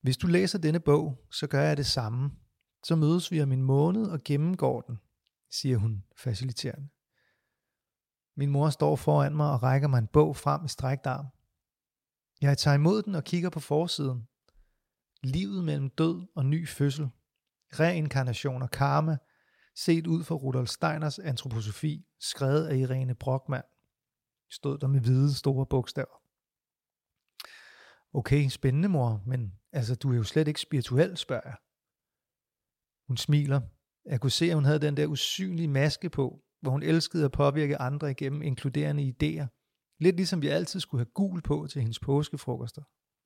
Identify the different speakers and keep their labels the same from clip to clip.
Speaker 1: Hvis du læser denne bog, så gør jeg det samme. Så mødes vi om en måned og gennemgår den, siger hun faciliterende. Min mor står foran mig og rækker mig en bog frem i strakt arm. Jeg tager imod den og kigger på forsiden. Livet mellem død og ny fødsel. Reinkarnation og karma, set ud fra Rudolf Steiners antroposofi, skrevet af Irene Brockmann, stod der med hvide store bogstaver. Okay, spændende mor, men altså du er jo slet ikke spirituel, spørger jeg. Hun smiler. Jeg kunne se, at hun havde den der usynlige maske på, hvor hun elskede at påvirke andre igennem inkluderende idéer. Lidt ligesom vi altid skulle have gul på til hendes påskefrokoster.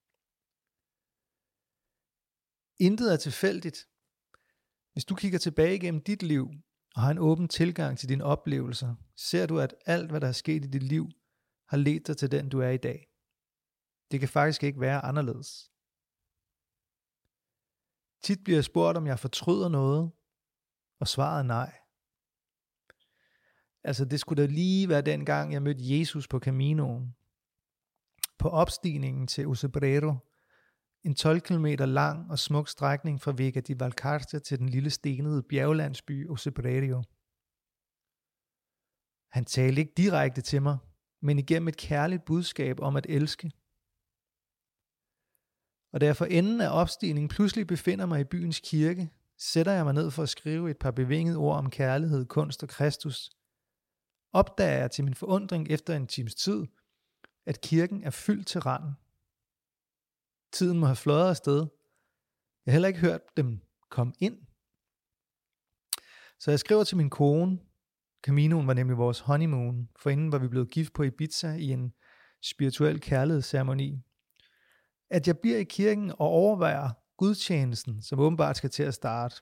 Speaker 1: Intet er tilfældigt. Hvis du kigger tilbage igennem dit liv og har en åben tilgang til dine oplevelser, ser du, at alt, hvad der er sket i dit liv, har ledt dig til den, du er i dag. Det kan faktisk ikke være anderledes. Tit bliver jeg spurgt, om jeg fortryder noget, og svaret er nej. Altså det skulle da lige være dengang, jeg mødte Jesus på Caminoen. På opstigningen til Ucebrero, en 12 km lang og smuk strækning fra Vega di Valcarce til den lille stenede bjerglandsby Ucebrero. Han talte ikke direkte til mig, men igennem et kærligt budskab om at elske. Og da jeg for enden af opstigningen pludselig befinder mig i byens kirke, sætter jeg mig ned for at skrive et par bevingede ord om kærlighed, kunst og Kristus, opdager jeg til min forundring efter en times tid, at kirken er fyldt til randen. Tiden må have fløjet afsted. Jeg har heller ikke hørt dem komme ind. Så jeg skriver til min kone. Caminoen var nemlig vores honeymoon, for inden var vi blevet gift på Ibiza i en spirituel kærlighedsceremoni. At jeg bliver i kirken og overvejer gudstjenesten, som åbenbart skal til at starte.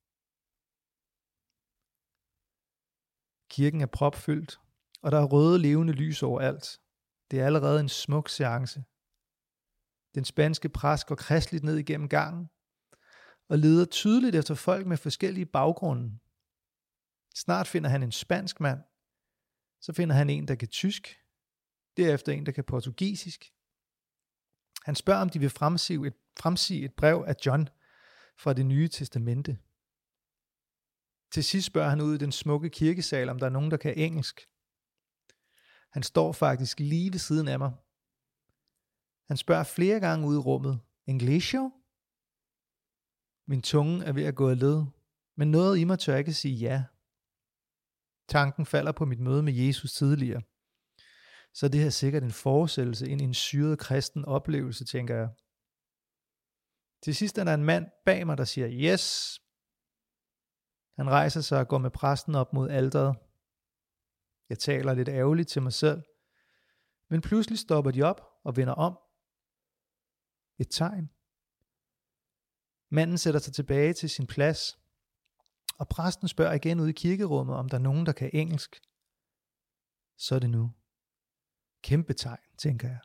Speaker 1: Kirken er propfyldt, og der er røde levende lys overalt. Det er allerede en smuk seance. Den spanske præst går kristeligt ned igennem gangen, og leder tydeligt efter folk med forskellige baggrunde. Snart finder han en spansk mand, så finder han en, der kan tysk, derefter en, der kan portugisisk. Han spørger, om de vil fremsige et brev af John fra Det Nye Testamente. Til sidst spørger han ud i den smukke kirkesal, om der er nogen, der kan engelsk. Han står faktisk lige ved siden af mig. Han spørger flere gange ud i rummet, Englisho? Min tunge er ved at gå af led, men noget i mig tør ikke sige ja. Tanken falder på mit møde med Jesus tidligere. Så det her er sikkert en forestillelse ind i en syret kristen oplevelse, tænker jeg. Til sidst er der en mand bag mig, der siger yes. Han rejser sig og går med præsten op mod alteret. Jeg taler lidt ærgerligt til mig selv, men pludselig stopper de op og vender om. Et tegn. Manden sætter sig tilbage til sin plads, og præsten spørger igen ud i kirkerummet, om der er nogen, der kan engelsk. Så er det nu. Kæmpe tegn, tænker jeg.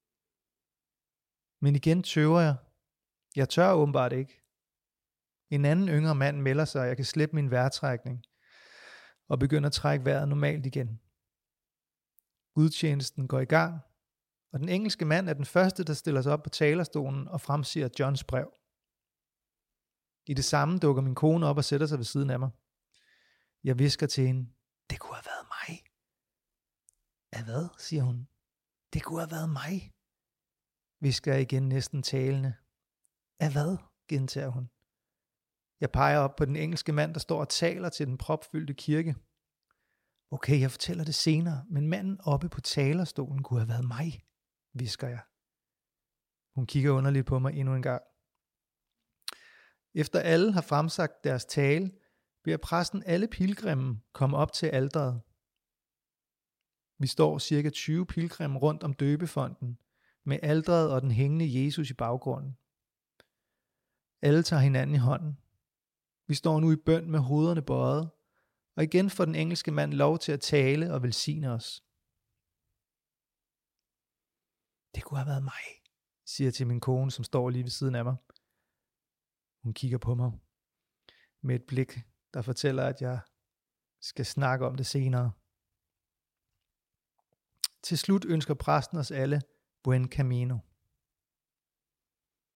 Speaker 1: Men igen tøver jeg. Jeg tør åbenbart ikke. En anden yngre mand melder sig, og jeg kan slippe min vejrtrækning og begynder at trække vejret normalt igen. Gudstjenesten går i gang, og den engelske mand er den første, der stiller sig op på talerstolen og fremsiger Johns brev. I det samme dukker min kone op og sætter sig ved siden af mig. Jeg hvisker til hende, det kunne have været mig. Af hvad, siger hun. Det kunne have været mig, hvisker jeg igen næsten talende. Af hvad, gentager hun. Jeg peger op på den engelske mand, der står og taler til den propfyldte kirke. Okay, jeg fortæller det senere, men manden oppe på talerstolen kunne have været mig, hvisker jeg. Hun kigger underligt på mig endnu en gang. Efter alle har fremsagt deres tale, beder præsten alle pilgrimme komme op til alteret. Vi står cirka 20 pilgrimme rundt om døbefonten, med alteret og den hængende Jesus i baggrunden. Alle tager hinanden i hånden. Vi står nu i bøn med hovederne bøjet, og igen får den engelske mand lov til at tale og velsigne os. Det kunne have været mig, siger jeg til min kone, som står lige ved siden af mig. Hun kigger på mig med et blik, der fortæller, at jeg skal snakke om det senere. Til slut ønsker præsten os alle Buen Camino.